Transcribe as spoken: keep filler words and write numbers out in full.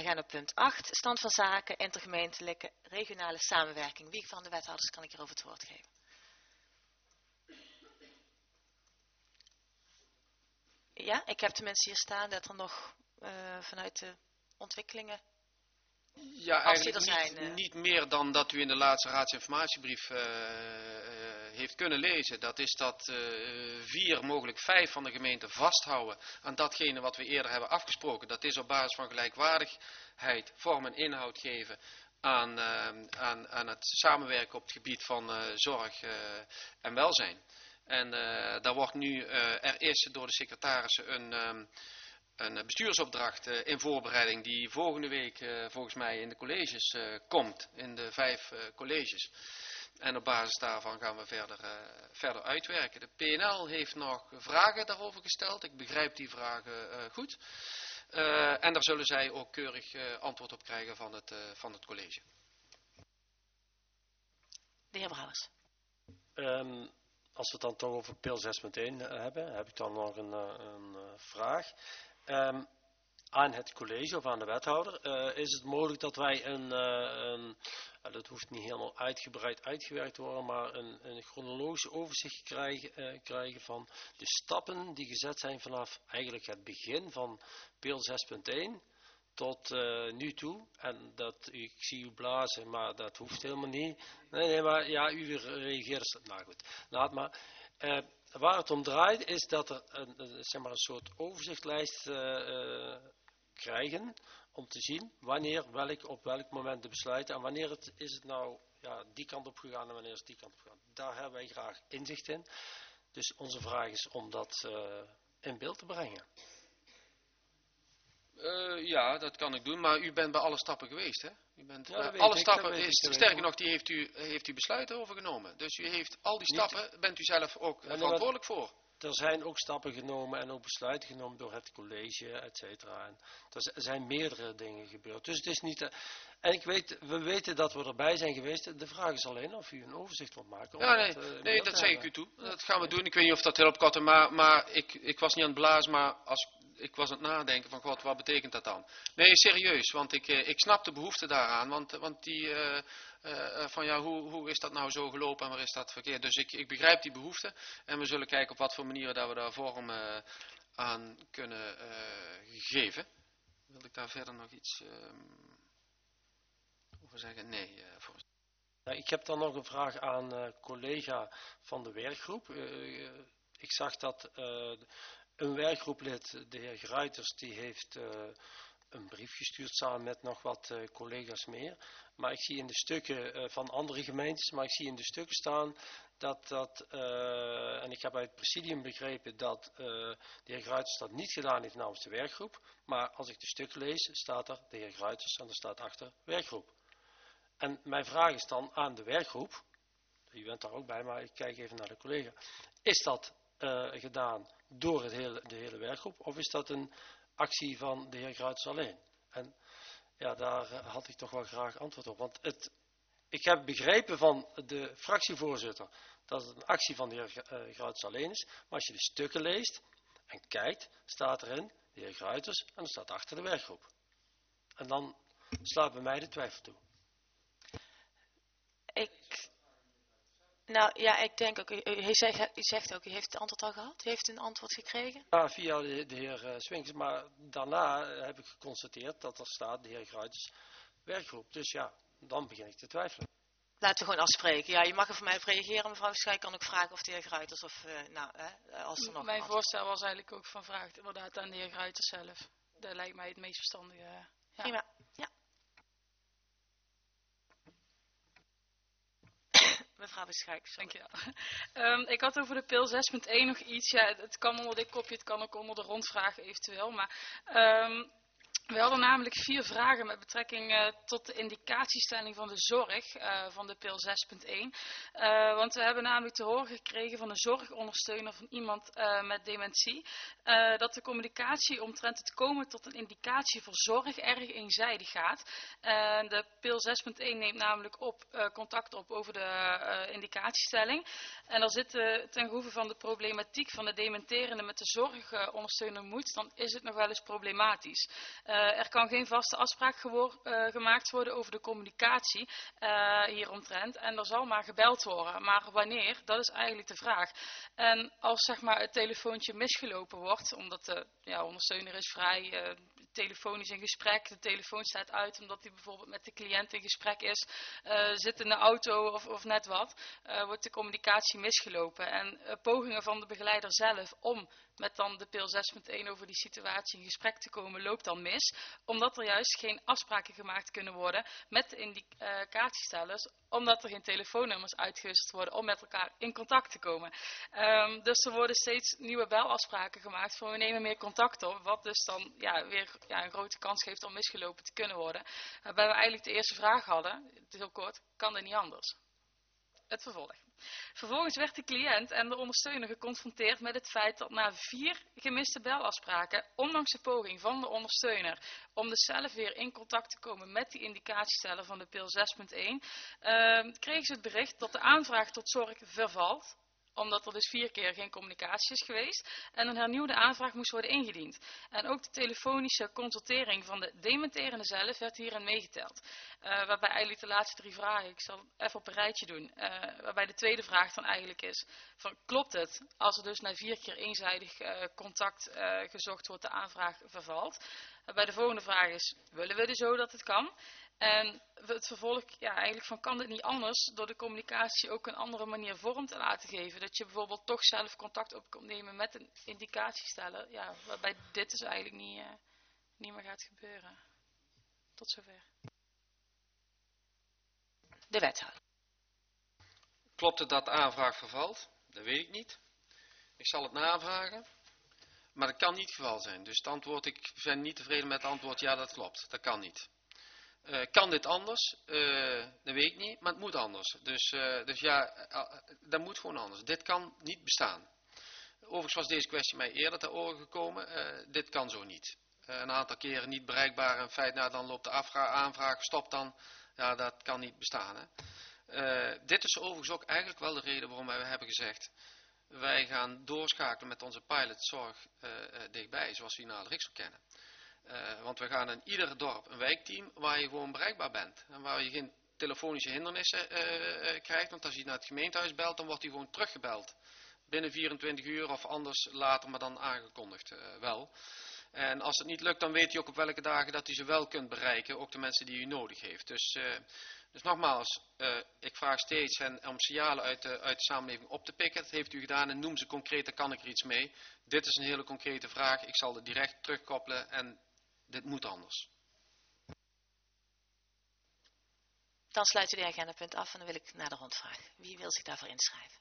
gaan we punt acht, stand van zaken, intergemeentelijke regionale samenwerking. Wie van de wethouders kan ik hierover het woord geven? Ja, ik heb tenminste hier staan dat er nog uh, vanuit de ontwikkelingen... Ja, eigenlijk niet, zijn, uh... niet meer dan dat u in de laatste raadsinformatiebrief uh, uh, heeft kunnen lezen. Dat is dat uh, vier, mogelijk vijf van de gemeenten vasthouden aan datgene wat we eerder hebben afgesproken. Dat is op basis van gelijkwaardigheid vorm en inhoud geven aan, uh, aan, aan het samenwerken op het gebied van uh, zorg uh, en welzijn. En uh, daar wordt nu, uh, er is door de secretarissen een... Um, Een bestuursopdracht uh, in voorbereiding die volgende week uh, volgens mij in de colleges uh, komt, in de vijf uh, colleges. En op basis daarvan gaan we verder, uh, verder uitwerken. De P N L heeft nog vragen daarover gesteld, ik begrijp die vragen uh, goed. Uh, en daar zullen zij ook keurig uh, antwoord op krijgen van het, uh, van het college. De heer Brouwers. Um, als we het dan toch over P L zes punt één hebben, heb ik dan nog een, een, een vraag. Um, aan het college of aan de wethouder, uh, is het mogelijk dat wij een, uh, een uh, dat hoeft niet helemaal uitgebreid uitgewerkt te worden, maar een, een chronologisch overzicht krijgen, uh, krijgen van de stappen die gezet zijn vanaf eigenlijk het begin van P L zes punt één tot uh, nu toe. En dat, ik zie u blazen, maar dat hoeft helemaal niet. Nee, nee, maar ja, u reageert, nou goed, laat maar. Uh, Waar het om draait is dat er een, een, zeg maar een soort overzichtlijst uh, uh, krijgen om te zien wanneer welk, op welk moment de besluiten en wanneer het, is het nou ja, die kant op gegaan en wanneer is het die kant op gegaan. Daar hebben wij graag inzicht in. Dus onze vraag is om dat uh, in beeld te brengen. Uh, ja, dat kan ik doen, maar u bent bij alle stappen geweest, hè? U bent ja, bij alle ik, stappen, ik, is, sterker nog, die heeft u, heeft u besluiten overgenomen. Dus u heeft al die stappen, Niet, bent u zelf ook ja, verantwoordelijk voor. Er zijn ook stappen genomen en ook besluiten genomen door het college, et cetera. En er zijn meerdere dingen gebeurd. Dus het is niet... Uh, en ik weet, we weten dat we erbij zijn geweest. De vraag is alleen of u een overzicht wilt maken. Ja, nee, dat, uh, nee, dat zeg ik u toe. Dat gaan we doen. Ik weet niet of dat helpt, Katten, maar, maar ik, ik was niet aan het blazen, maar als... Ik was aan het nadenken van, god, wat betekent dat dan? Nee, serieus, want ik, ik snap de behoefte daaraan. Want, want die, uh, uh, van ja, hoe, hoe is dat nou zo gelopen en waar is dat verkeerd? Dus ik, ik begrijp die behoefte. En we zullen kijken op wat voor manieren dat we daar vorm uh, aan kunnen uh, geven. Wil ik daar verder nog iets uh, over zeggen? Nee, uh, voor... Nou, ik heb dan nog een vraag aan uh, collega van de werkgroep. Uh, uh, ik zag dat... Uh, Een werkgroeplid, de heer Gruiters, die heeft uh, een brief gestuurd samen met nog wat uh, collega's meer. Maar ik zie in de stukken uh, van andere gemeentes, maar ik zie in de stukken staan dat dat, uh, en ik heb uit het presidium begrepen dat uh, de heer Gruiters dat niet gedaan heeft namens de werkgroep. Maar als ik de stukken lees, staat er de heer Gruiters en er staat achter werkgroep. En mijn vraag is dan aan de werkgroep, u bent daar ook bij, maar ik kijk even naar de collega. Is dat uh, gedaan door het hele, de hele werkgroep, of is dat een actie van de heer Gruiters alleen? En ja, daar uh, had ik toch wel graag antwoord op. Want het, ik heb begrepen van de fractievoorzitter dat het een actie van de heer uh, Gruiters alleen is. Maar als je de stukken leest en kijkt, staat erin de heer Gruiters en er staat achter de werkgroep. En dan slaat bij mij de twijfel toe. Ik... Nou ja, ik denk ook, u, u, zegt, u zegt ook, u heeft het antwoord al gehad? U heeft een antwoord gekregen? Ja, via de, de heer uh, Swinkers, maar daarna heb ik geconstateerd dat er staat de heer Gruiters werkgroep. Dus ja, dan begin ik te twijfelen. Laten we gewoon afspreken. Ja, je mag er voor mij op reageren, mevrouw Schijk kan ook vragen of de heer Gruiters of, uh, nou, hè, als er nog... Mijn voorstel was eigenlijk ook van vraag inderdaad aan de heer Gruiters zelf. Dat lijkt mij het meest verstandige. Ja. Prima, ja. Mevrouw Beschijk. Dankjewel. Um, ik had over de P L zes punt één nog iets. Ja, het kan onder dit kopje, het kan ook onder de rondvragen eventueel. Maar um, we hadden namelijk vier vragen met betrekking uh, tot de indicatiestelling van de zorg uh, van de P L zes punt één. Uh, want we hebben namelijk te horen gekregen van een zorgondersteuner van iemand uh, met dementie. Uh, dat de communicatie omtrent het komen tot een indicatie voor zorg erg eenzijdig gaat. Uh, de P L zes punt één neemt namelijk op, uh, contact op over de uh, indicatiestelling. En als dit uh, ten gevolge van de problematiek van de dementerende met de zorgondersteuner moet, dan is het nog wel eens problematisch. Uh, Uh, er kan geen vaste afspraak gewor- uh, gemaakt worden over de communicatie uh, hieromtrent. En er zal maar gebeld worden. Maar wanneer, dat is eigenlijk de vraag. En als zeg maar, het telefoontje misgelopen wordt, omdat de ja, ondersteuner is vrij... Uh, telefonisch in gesprek, de telefoon staat uit omdat hij bijvoorbeeld met de cliënt in gesprek is, uh, zit in de auto of, of net wat, uh, wordt de communicatie misgelopen. En uh, pogingen van de begeleider zelf om met dan de P L zes punt één over die situatie in gesprek te komen, loopt dan mis, omdat er juist geen afspraken gemaakt kunnen worden met de indicatiestellers, omdat er geen telefoonnummers uitgewisseld worden om met elkaar in contact te komen. Um, dus er worden steeds nieuwe belafspraken gemaakt van we nemen meer contact op, wat dus dan ja, weer ja, een grote kans geeft om misgelopen te kunnen worden. Waarbij we eigenlijk de eerste vraag hadden, het is heel kort, kan dit niet anders? Het vervolg. Vervolgens werd de cliënt en de ondersteuner geconfronteerd met het feit dat na vier gemiste belafspraken, ondanks de poging van de ondersteuner om dus zelf weer in contact te komen met die indicatiesteller van de P L zes punt één, uh, kregen ze het bericht dat de aanvraag tot zorg vervalt, omdat er dus vier keer geen communicatie is geweest en een hernieuwde aanvraag moest worden ingediend. En ook de telefonische consultering van de dementerende zelf werd hierin meegeteld. Uh, waarbij eigenlijk de laatste drie vragen, ik zal even op een rijtje doen, uh, waarbij de tweede vraag dan eigenlijk is, van, klopt het als er dus na vier keer eenzijdig uh, contact uh, gezocht wordt, de aanvraag vervalt? Waarbij de volgende vraag is, willen we dus zo dat het kan? En het vervolg, ja, eigenlijk van kan dit niet anders door de communicatie ook een andere manier vorm te laten geven. Dat je bijvoorbeeld toch zelf contact op kunt nemen met een indicatiesteller. Ja, waarbij dit dus eigenlijk niet, uh, niet meer gaat gebeuren. Tot zover. De wethouder. Klopt het dat de aanvraag vervalt? Dat weet ik niet. Ik zal het navragen. Maar dat kan niet het geval zijn. Dus het antwoord, ik ben niet tevreden met het antwoord, ja dat klopt. Dat kan niet. Uh, kan dit anders? Uh, dat weet ik niet, maar het moet anders. Dus, uh, dus ja, uh, dat moet gewoon anders. Dit kan niet bestaan. Overigens was deze kwestie mij eerder ter oren gekomen. Uh, dit kan zo niet. Uh, een aantal keren niet bereikbaar en feit, nou dan loopt de afvra- aanvraag, stop dan. Ja, dat kan niet bestaan. Hè? Uh, dit is overigens ook eigenlijk wel de reden waarom wij hebben gezegd, wij gaan doorschakelen met onze pilotzorg uh, uh, dichtbij, zoals we hier naar de Riksel kennen. Uh, want we gaan in ieder dorp een wijkteam waar je gewoon bereikbaar bent. En waar je geen telefonische hindernissen uh, uh, krijgt. Want als je naar het gemeentehuis belt, dan wordt hij gewoon teruggebeld. Binnen vierentwintig uur of anders later, maar dan aangekondigd uh, wel. En als het niet lukt, dan weet u ook op welke dagen dat u ze wel kunt bereiken. Ook de mensen die u nodig heeft. Dus, uh, dus nogmaals, uh, ik vraag steeds hen om signalen uit de, uit de samenleving op te pikken. Dat heeft u gedaan en noem ze concreet, dan kan ik er iets mee. Dit is een hele concrete vraag. Ik zal het direct terugkoppelen en dit moet anders. Dan sluiten we de agendapunt af en dan wil ik naar de rondvraag. Wie wil zich daarvoor inschrijven?